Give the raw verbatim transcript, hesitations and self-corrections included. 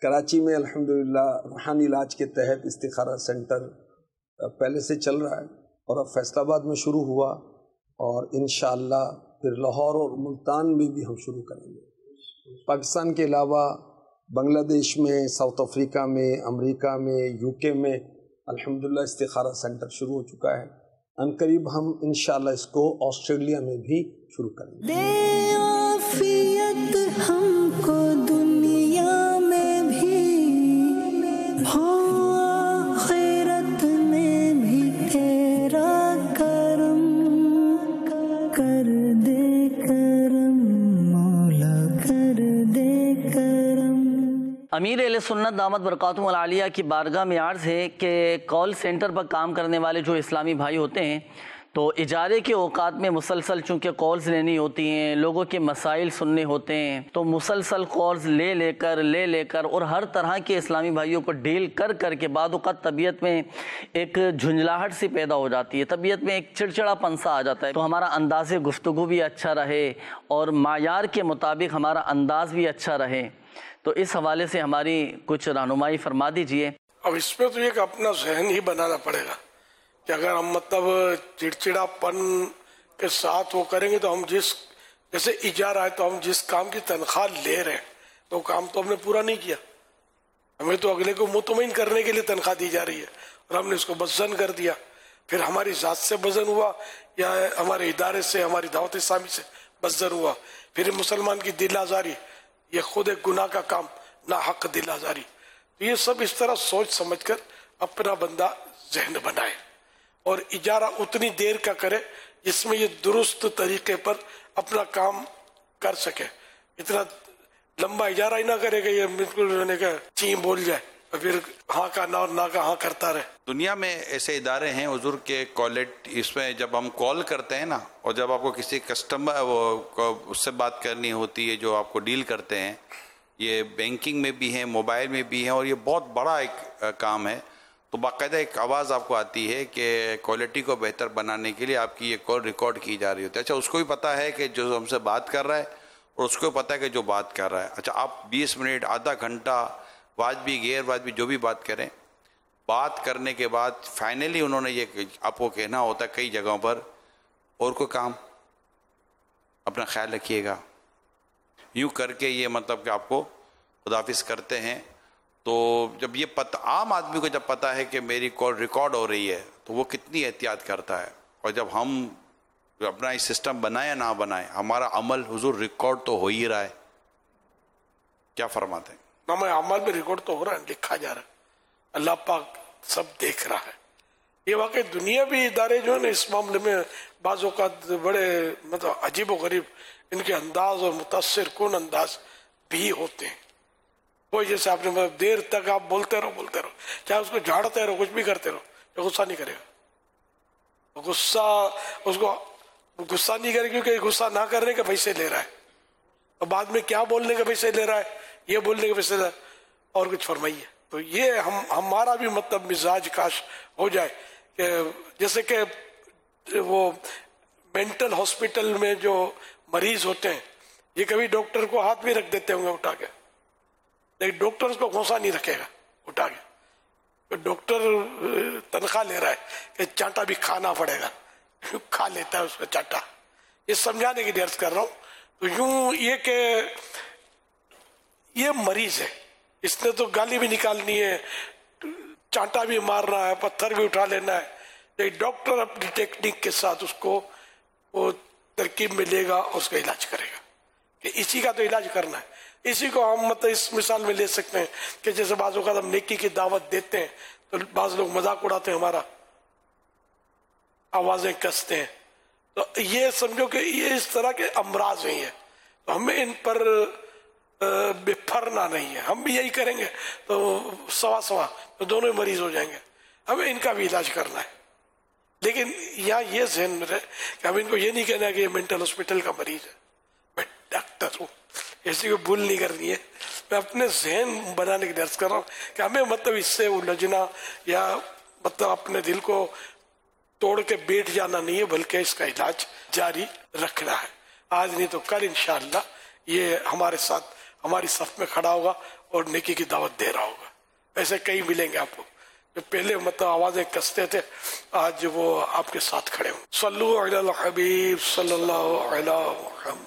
کراچی میں الحمدللہ روحانی علاج کے تحت استخارہ سینٹر پہلے سے چل رہا ہے اور اب فیصل آباد میں شروع ہوا اور انشاءاللہ پھر لاہور اور ملتان میں بھی ہم شروع کریں گے۔ پاکستان کے علاوہ بنگلہ دیش میں، ساؤتھ افریقہ میں، امریکہ میں، یو کے میں الحمدللہ استخارہ سینٹر شروع ہو چکا ہے۔ ان قریب ہم انشاءاللہ اس کو آسٹریلیا میں بھی شروع کریں گے۔ دے عافیت ہم کو دنیا میں بھی، آخرت میں بھی تیرا کرم، کر دے کرم مولا، کر دے کرم۔ امیر اہل سنت دامت برکاتہم العالیہ کی بارگاہ میں عرض ہے کہ کال سینٹر پر کام کرنے والے جو اسلامی بھائی ہوتے ہیں تو اجارے کے اوقات میں مسلسل چونکہ کالز لینی ہوتی ہیں، لوگوں کے مسائل سننے ہوتے ہیں، تو مسلسل کالز لے لے کر لے لے کر اور ہر طرح کے اسلامی بھائیوں کو ڈیل کر کر کے بعد اوقات طبیعت میں ایک جھنجھلاہٹ سی پیدا ہو جاتی ہے، طبیعت میں ایک چڑچڑا پنسا آ جاتا ہے۔ تو ہمارا انداز گفتگو بھی اچھا رہے اور معیار کے مطابق ہمارا انداز بھی اچھا رہے، تو اس حوالے سے ہماری کچھ رہنمائی فرما دیجئے۔ اب اس میں تو ایک اپنا ذہن ہی بنانا پڑے گا کہ اگر ہم مطلب چڑچڑا پن کے ساتھ وہ کریں گے تو ہم جس جیسے اجارہ ہے تو ہم جس کام کی تنخواہ لے رہے ہیں تو کام تو ہم نے پورا نہیں کیا، ہمیں تو اگلے کو مطمئن کرنے کے لیے تنخواہ دی جا رہی ہے اور ہم نے اس کو بزن کر دیا، پھر ہماری ذات سے بزن ہوا یا ہمارے ادارے سے، ہماری دعوت اسلامی سے بزن ہوا، پھر مسلمان کی دل آزاری، یہ خود ایک گناہ کا کام، نہ حق دل آزاری۔ تو یہ سب اس طرح سوچ سمجھ کر اپنا بندہ ذہن بنائے اور اجارہ اتنی دیر کا کرے جس میں یہ درست طریقے پر اپنا کام کر سکے، اتنا لمبا اجارہ ہی نہ کرے کہ یہ بالکل چین بول جائے اور پھر ہاں کا نہ اور نہ کا ہاں کرتا رہے۔ دنیا میں ایسے ادارے ہیں حضور کے کالٹ، اس میں جب ہم کال کرتے ہیں نا اور جب آپ کو کسی کسٹمر وہ اس سے بات کرنی ہوتی ہے جو آپ کو ڈیل کرتے ہیں، یہ بینکنگ میں بھی ہیں، موبائل میں بھی ہیں اور یہ بہت بڑا ایک کام ہے، تو باقاعدہ ایک آواز آپ کو آتی ہے کہ کوالٹی کو بہتر بنانے کے لیے آپ کی یہ کال ریکارڈ کی جا رہی ہوتی ہے۔ اچھا اس کو بھی پتہ ہے کہ جو ہم سے بات کر رہا ہے اور اس کو بھی پتہ ہے کہ جو بات کر رہا ہے، اچھا آپ بیس منٹ آدھا گھنٹہ واجبی غیر واجبی جو بھی بات کریں، بات کرنے کے بعد فائنلی انہوں نے یہ آپ کو کہنا ہوتا ہے کئی جگہوں پر، اور کوئی کام اپنا خیال رکھیے گا، یوں کر کے یہ مطلب کہ آپ کو خداحافظ کرتے ہیں۔ تو جب یہ پتہ عام آدمی کو جب پتہ ہے کہ میری کال ریکارڈ ہو رہی ہے تو وہ کتنی احتیاط کرتا ہے، اور جب ہم اپنا یہ سسٹم بنائے نہ بنائے ہمارا عمل حضور ریکارڈ تو ہو ہی رہا ہے، کیا فرماتے ہیں؟ ہمارے عمل میں ریکارڈ تو ہو رہا ہے، لکھا جا رہا ہے، اللہ پاک سب دیکھ رہا ہے۔ یہ واقعی دنیاوی ادارے جو ہیں نا اس معاملے میں بعض اوقات بڑے مطلب عجیب و غریب ان کے انداز اور متاثر کن انداز بھی ہوتے ہیں۔ وہ جیسے آپ نے مطلب دیر تک آپ بولتے رہو بولتے رہو چاہے اس کو جھاڑتے رہو کچھ بھی کرتے رہو، یہ غصہ نہیں کرے گا، غصہ اس کو غصہ نہیں کرے کیونکہ غصہ نہ کرنے کے پیسے لے رہا ہے، اور بعد میں کیا بولنے کے پیسے لے رہا ہے، یہ بولنے کے پیسے لے رہا ہے، اور کچھ فرمائیے۔ تو یہ ہم ہمارا بھی مطلب مزاج کاش ہو جائے کہ جیسے کہ وہ مینٹل ہاسپٹل میں جو مریض ہوتے ہیں یہ کبھی ڈاکٹر کو ہاتھ بھی رکھ دیتے ہوں گے اٹھا کے، لیکن ڈاکٹر اس کو غصہ نہیں رکھے گا اٹھا کے، ڈاکٹر تنخواہ لے رہا ہے کہ چانٹا بھی کھانا پڑے گا، کھا لیتا ہے اس کا چانٹا۔ یہ سمجھانے کی عرض کر رہا ہوں۔ تو یوں یہ کہ یہ مریض ہے، اس نے تو گالی بھی نکالنی ہے، چانٹا بھی مارنا ہے، پتھر بھی اٹھا لینا ہے، لیکن ڈاکٹر اپنی ٹیکنیک کے ساتھ اس کو وہ ترکیب میں لے گا اور اس کا علاج کرے گا کہ اسی کا تو علاج کرنا ہے۔ اسی کو ہم مطلب اس مثال میں لے سکتے ہیں کہ جیسے بعض اوقات ہم نیکی کی دعوت دیتے ہیں تو بعض لوگ مذاق اڑاتے ہیں، ہمارا آوازیں کستے ہیں، تو یہ سمجھو کہ یہ اس طرح کے امراض ہیں، تو ہمیں ان پر بے پھرنا نہیں ہے، ہم بھی یہی کریں گے تو سوا سوا تو دونوں ہی مریض ہو جائیں گے، ہمیں ان کا بھی علاج کرنا ہے۔ لیکن یہاں یہ ذہن میں رہے کہ ہم ان کو یہ نہیں کہنا کہ یہ مینٹل ہاسپٹل کا مریض ہے، میں ڈاکٹر ہوں، ایسی کوئی بھول نہیں کرنی ہے۔ میں اپنے ذہن بنانے کی درس کر رہا ہوں کہ ہمیں مطلب اس سے الجھنا یا مطلب اپنے دل کو توڑ کے بیٹھ جانا نہیں ہے، بلکہ اس کا علاج جاری رکھنا ہے۔ آج نہیں تو کل انشاءاللہ یہ ہمارے ساتھ ہماری صف میں کھڑا ہوگا اور نیکی کی دعوت دے رہا ہوگا. ایسے کئی ملیں گے آپ کو جو پہلے مطلب آوازیں کستے تھے، آج وہ آپ کے ساتھ کھڑے ہوں. صلو علی الحبیب صلی اللہ علیہ محمد.